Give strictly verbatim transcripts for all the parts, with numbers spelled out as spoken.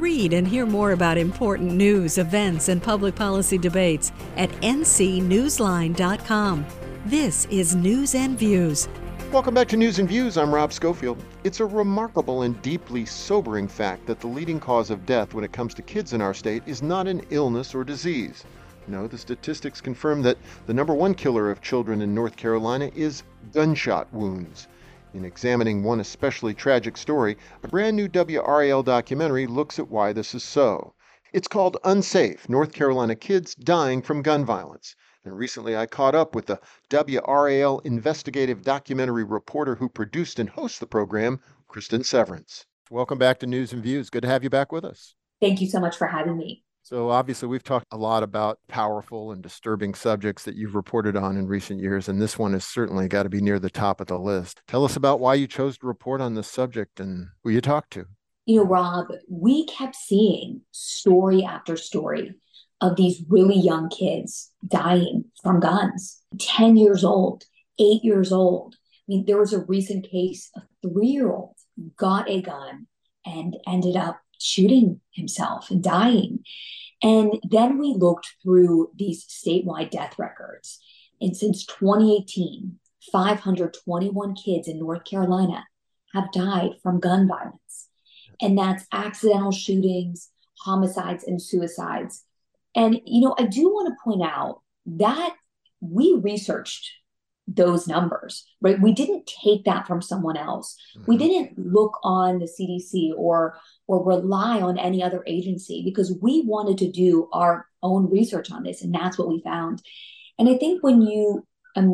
Read and hear more about important news, events, and public policy debates at N C newsline dot com. This is News and Views. Welcome back to News and Views. I'm Rob Schofield. It's a remarkable and deeply sobering fact that the leading cause of death when it comes to kids in our state is not an illness or disease. No, the statistics confirm that the number one killer of children in North Carolina is gunshot wounds. In examining one especially tragic story, a brand new W R A L documentary looks at why this is so. It's called Unsafe: North Carolina Kids Dying from Gun Violence. And recently I caught up with the W R A L investigative documentary reporter who produced and hosts the program, Kristen Severance. Welcome back to News and Views. Good to have you back with us. Thank you so much for having me. So obviously we've talked a lot about powerful and disturbing subjects that you've reported on in recent years, and this one has certainly got to be near the top of the list. Tell us about why you chose to report on this subject and who you talked to. You know, Rob, we kept seeing story after story of these really young kids dying from guns, ten years old, eight years old. I mean, there was a recent case, a three-year-old got a gun and ended up shooting himself and dying. And then we looked through these statewide death records. And since twenty eighteen, five hundred twenty-one kids in North Carolina have died from gun violence. And that's accidental shootings, homicides, and suicides. And, you know, I do want to point out that we researched those numbers, right? We didn't take that from someone else. Mm-hmm. We didn't look on the C D C or or rely on any other agency because we wanted to do our own research on this, and that's what we found. And I think when you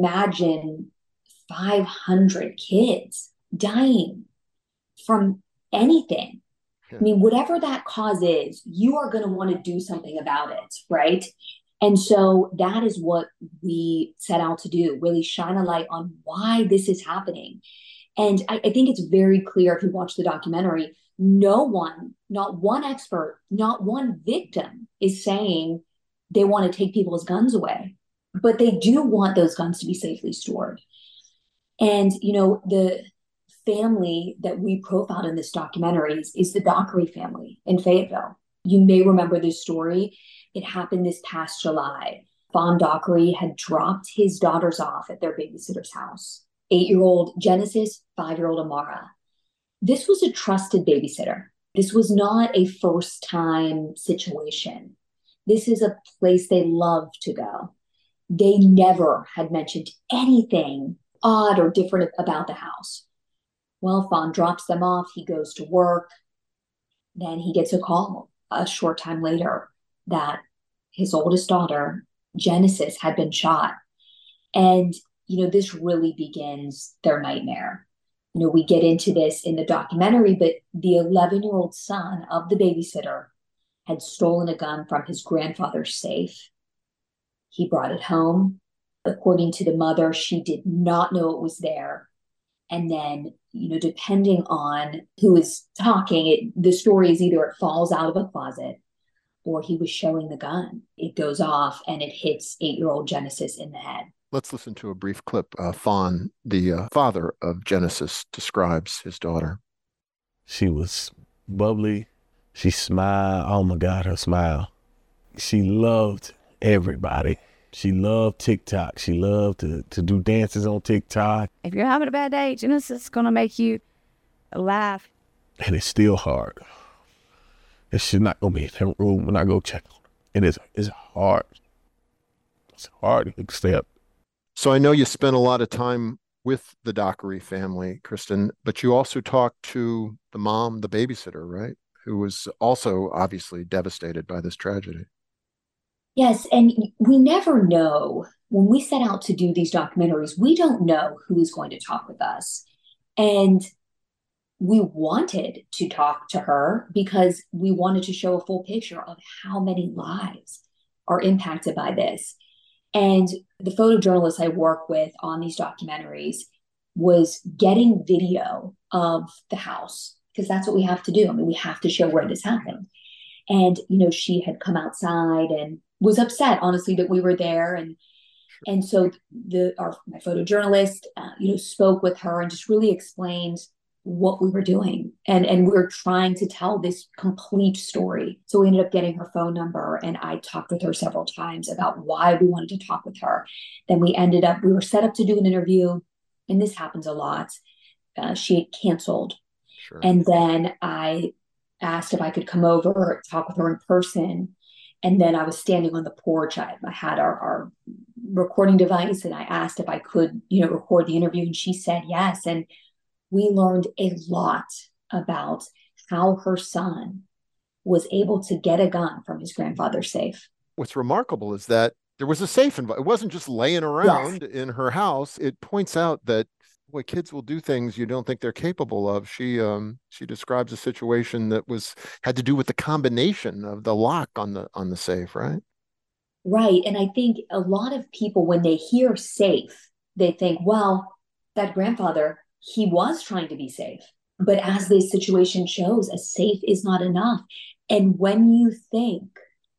imagine five hundred kids dying from anything, yeah. I mean, whatever that cause is, you are going to want to do something about it, right? And so that is what we set out to do, really shine a light on why this is happening. And I, I think it's very clear if you watch the documentary, no one, not one expert, not one victim is saying they want to take people's guns away, but they do want those guns to be safely stored. And, you know, the family that we profiled in this documentary is, is the Dockery family in Fayetteville. You may remember this story. It happened this past July. Fawn Dockery had dropped his daughters off at their babysitter's house. Eight-year-old Genesis, five-year-old Amara. This was a trusted babysitter. This was not a first-time situation. This is a place they love to go. They never had mentioned anything odd or different about the house. Well, Fawn drops them off. He goes to work. Then he gets a call a short time later that his oldest daughter, Genesis, had been shot. And, you know, this really begins their nightmare. You know, we get into this in the documentary, but the eleven-year-old son of the babysitter had stolen a gun from his grandfather's safe. He brought it home. According to the mother, she did not know it was there. And then, you know, depending on who is talking, it, the story is either it falls out of a closet or he was showing the gun. It goes off and it hits eight-year-old Genesis in the head. Let's listen to a brief clip. Uh, Fawn, the uh, father of Genesis, describes his daughter. She was bubbly. She smiled. Oh, my God, her smile. She loved everybody. She loved TikTok. She loved to, to do dances on TikTok. If you're having a bad day, Genesis is going to make you laugh. And it's still hard. And she's not going to be in her room when I go check on her. It is it's hard. It's hard to accept. So I know you spent a lot of time with the Dockery family, Kristen, but you also talked to the mom, the babysitter, right? Who was also obviously devastated by this tragedy. Yes, and we never know, when we set out to do these documentaries, we don't know who is going to talk with us. And we wanted to talk to her because we wanted to show a full picture of how many lives are impacted by this. And the photojournalist I work with on these documentaries was getting video of the house, because that's what we have to do. I mean, we have to show where this happened. And, you know, she had come outside and was upset, honestly, that we were there. And and so the our my photojournalist, uh, you know, spoke with her and just really explained what we were doing. And, and we were trying to tell this complete story. So we ended up getting her phone number, and I talked with her several times about why we wanted to talk with her. Then we ended up, we were set up to do an interview, and this happens a lot. Uh, she had canceled. Sure. And then I asked if I could come over, talk with her in person. And then I was standing on the porch. I, I had our, our recording device, and I asked if I could, you know, record the interview. And she said yes. And we learned a lot about how her son was able to get a gun from his grandfather's safe. What's remarkable is that there was a safe involved. It wasn't just laying around yes. in her house. It points out that, boy, kids will do things you don't think they're capable of. She um she describes a situation that was had to do with the combination of the lock on the on the safe, right? Right. And I think a lot of people, when they hear safe, they think, well, that grandfather, he was trying to be safe. But as this situation shows, a safe is not enough. And when you think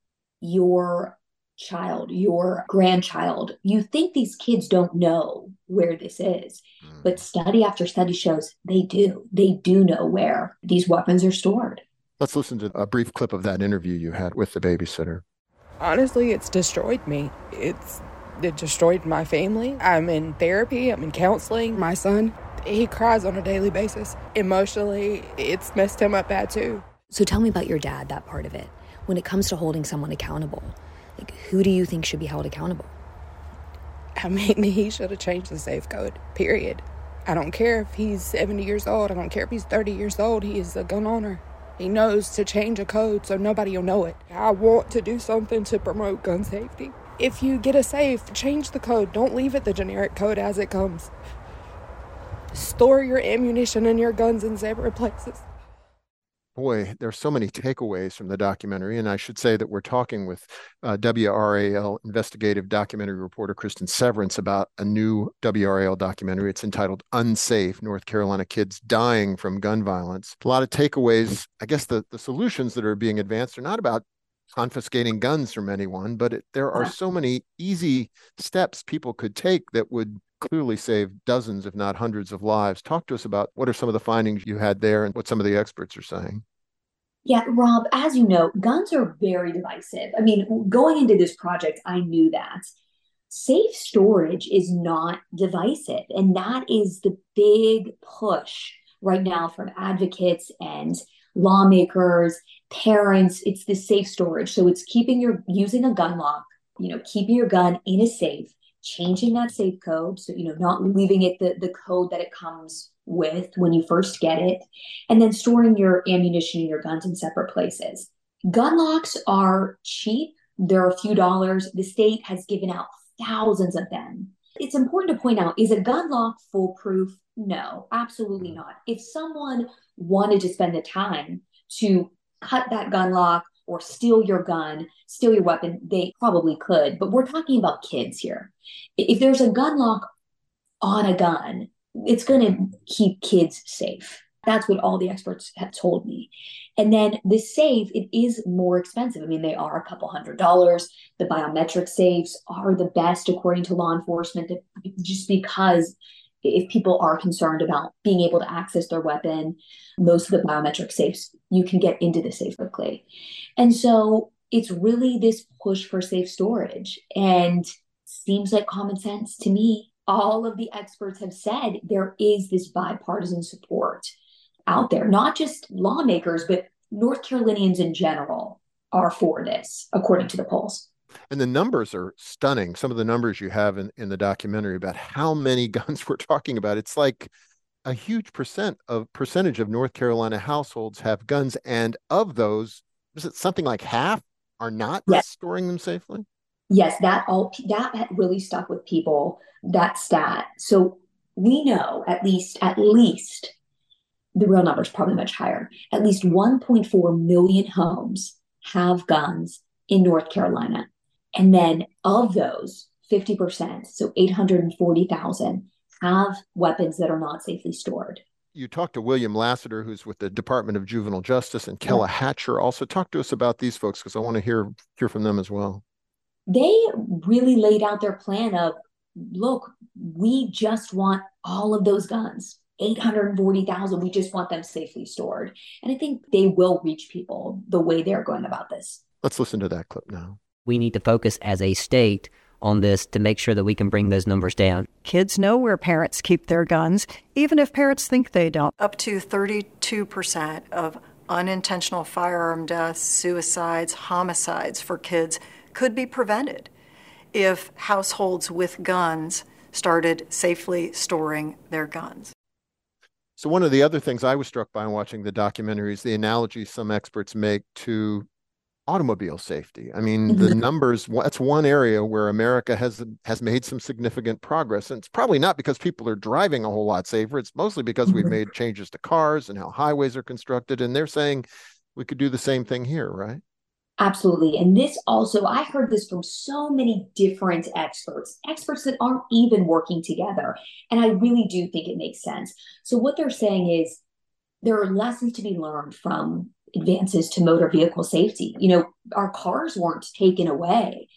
your child, your grandchild, you think these kids don't know where this is. Mm. But study after study shows they do. They do know where these weapons are stored. Let's listen to a brief clip of that interview you had with the babysitter. Honestly, it's destroyed me. It's it destroyed my family. I'm in therapy. I'm in counseling. My son, he cries on a daily basis. Emotionally, it's messed him up bad too. So tell me about your dad, that part of it. When it comes to holding someone accountable, like, who do you think should be held accountable? I mean, he should have changed the safe code, period. I don't care if he's seventy years old. I don't care if he's thirty years old. He is a gun owner. He knows to change a code so nobody will know it. I want to do something to promote gun safety. If you get a safe, change the code. Don't leave it the generic code as it comes. Store your ammunition and your guns in separate places. Boy, there's so many takeaways from the documentary, and I should say that we're talking with uh, W R A L investigative documentary reporter Kristen Severance about a new W R A L documentary. It's entitled Unsafe, North Carolina Kids Dying from Gun Violence. A lot of takeaways. I guess the, the solutions that are being advanced are not about confiscating guns from anyone, but it, there are so many easy steps people could take that would clearly save dozens, if not hundreds of lives. Talk to us about what are some of the findings you had there and what some of the experts are saying. Yeah, Rob, as you know, guns are very divisive. I mean, going into this project, I knew that. Safe storage is not divisive. And that is the big push right now from advocates and lawmakers, parents. It's the safe storage. So it's keeping your, using a gun lock, you know, keeping your gun in a safe, changing that safe code. So, you know, not leaving it the, the code that it comes with when you first get it, and then storing your ammunition and your guns in separate places. Gun locks are cheap. They're a few dollars. The state has given out thousands of them. It's important to point out, is a gun lock foolproof? No, absolutely not. If someone wanted to spend the time to cut that gun lock or steal your gun, steal your weapon, they probably could. But we're talking about kids here. If there's a gun lock on a gun, it's going to keep kids safe. That's what all the experts have told me. And then the safe, it is more expensive. I mean, they are a couple hundred dollars. The biometric safes are the best, according to law enforcement, just because if people are concerned about being able to access their weapon, most of the biometric safes, you can get into the safe quickly. And so it's really this push for safe storage, and seems like common sense to me. All of the experts have said there is this bipartisan support out there, not just lawmakers, but North Carolinians in general are for this, according to the polls. And the numbers are stunning. Some of the numbers you have in, in the documentary about how many guns we're talking about. It's like a huge percent of percentage of North Carolina households have guns. And of those, is it something like half are not yes. storing them safely? Yes, that all that really stuck with people, that stat. So we know at least, at least, the real number is probably much higher. At least one point four million homes have guns in North Carolina. And then of those, fifty percent, so eight hundred forty thousand, have weapons that are not safely stored. You talked to William Lassiter, who's with the Department of Juvenile Justice, and Kella yeah. Hatcher. Also, talk to us about these folks, because I want to hear hear from them as well. They really laid out their plan of, look, we just want all of those guns. eight hundred forty thousand. We just want them safely stored. And I think they will reach people the way they're going about this. Let's listen to that clip now. We need to focus as a state on this to make sure that we can bring those numbers down. Kids know where parents keep their guns, even if parents think they don't. Up to thirty-two percent of unintentional firearm deaths, suicides, homicides for kids could be prevented if households with guns started safely storing their guns. So one of the other things I was struck by in watching the documentary is the analogy some experts make to automobile safety. I mean, the numbers, that's one area where America has has made some significant progress. And it's probably not because people are driving a whole lot safer. It's mostly because we've made changes to cars and how highways are constructed. And they're saying we could do the same thing here, right? Absolutely. And this also, I heard this from so many different experts, experts that aren't even working together. And I really do think it makes sense. So what they're saying is there are lessons to be learned from advances to motor vehicle safety. You know, our cars weren't taken away,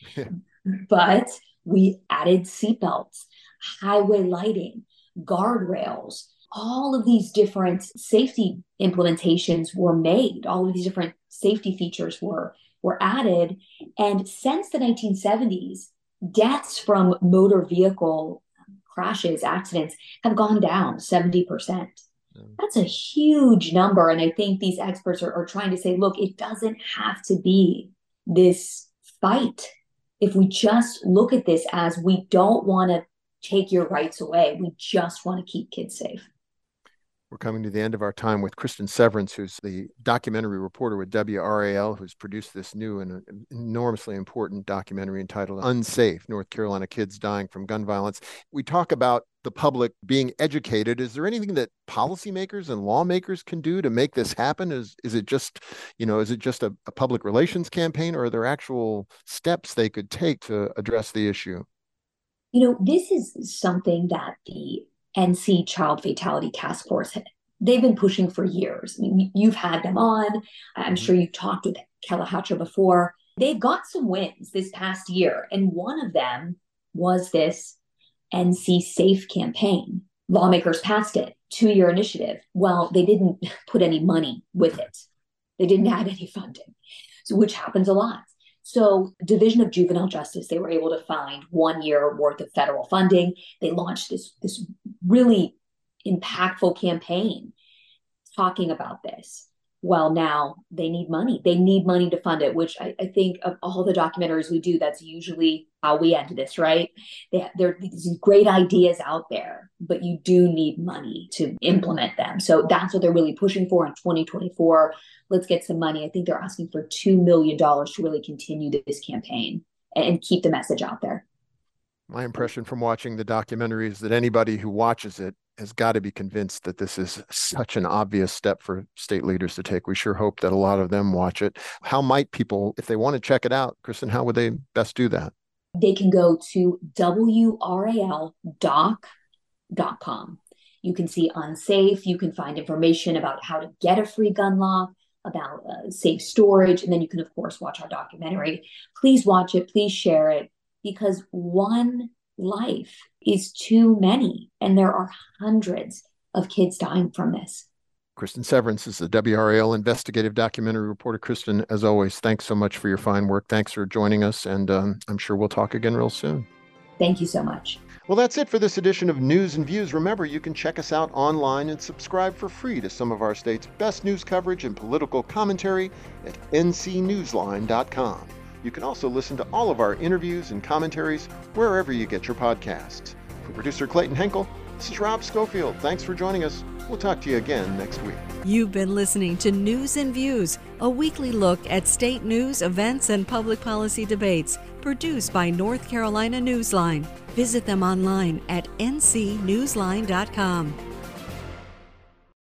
but we added seatbelts, highway lighting, guardrails. All of these different safety implementations were made. All of these different safety features were were added. And since the nineteen seventies, deaths from motor vehicle crashes, accidents have gone down seventy percent. That's a huge number. And I think these experts are, are trying to say, look, it doesn't have to be this fight. If we just look at this as we don't want to take your rights away, we just want to keep kids safe. We're coming to the end of our time with Kristen Severance, who's the documentary reporter with W R A L, who's produced this new and enormously important documentary entitled Unsafe, North Carolina Kids Dying from Gun Violence. We talk about the public being educated. Is there anything that policymakers and lawmakers can do to make this happen? Is is it just, you know, is it just a, a public relations campaign, or are there actual steps they could take to address the issue? You know, this is something that the N C Child Fatality Task Force, they've been pushing for years. I mean, you've had them on. I'm sure you've talked with Kella Hatcher before. They've got some wins this past year, and one of them was this N C Safe campaign. Lawmakers passed it, two-year initiative. Well, they didn't put any money with it. They didn't add any funding, so which happens a lot. So Division of Juvenile Justice, they were able to find one year worth of federal funding. They launched this, this really impactful campaign talking about this. Well, now they need money. They need money to fund it, which I, I think of all the documentaries we do, that's usually how we end this, right? They, there are these great ideas out there, but you do need money to implement them. So that's what they're really pushing for in twenty twenty-four. Let's get some money. I think they're asking for two million dollars to really continue this campaign and keep the message out there. My impression from watching the documentary is that anybody who watches it has got to be convinced that this is such an obvious step for state leaders to take. We sure hope that a lot of them watch it. How might people, if they want to check it out, Kristen, how would they best do that? They can go to W R A L doc dot com. You can see Unsafe. You can find information about how to get a free gun law, about uh, safe storage, and then you can, of course, watch our documentary. Please watch it. Please share it, because one life is too many, and there are hundreds of kids dying from this. Kristen Severance is the W R A L investigative documentary reporter. Kristen, as always, thanks so much for your fine work. Thanks for joining us, and um, I'm sure we'll talk again real soon. Thank you so much. Well, that's it for this edition of News and Views. Remember, you can check us out online and subscribe for free to some of our state's best news coverage and political commentary at N C newsline dot com. You can also listen to all of our interviews and commentaries wherever you get your podcasts. For producer Clayton Henkel, this is Rob Schofield. Thanks for joining us. We'll talk to you again next week. You've been listening to News and Views, a weekly look at state news, events, and public policy debates, produced by North Carolina Newsline. Visit them online at N C newsline dot com.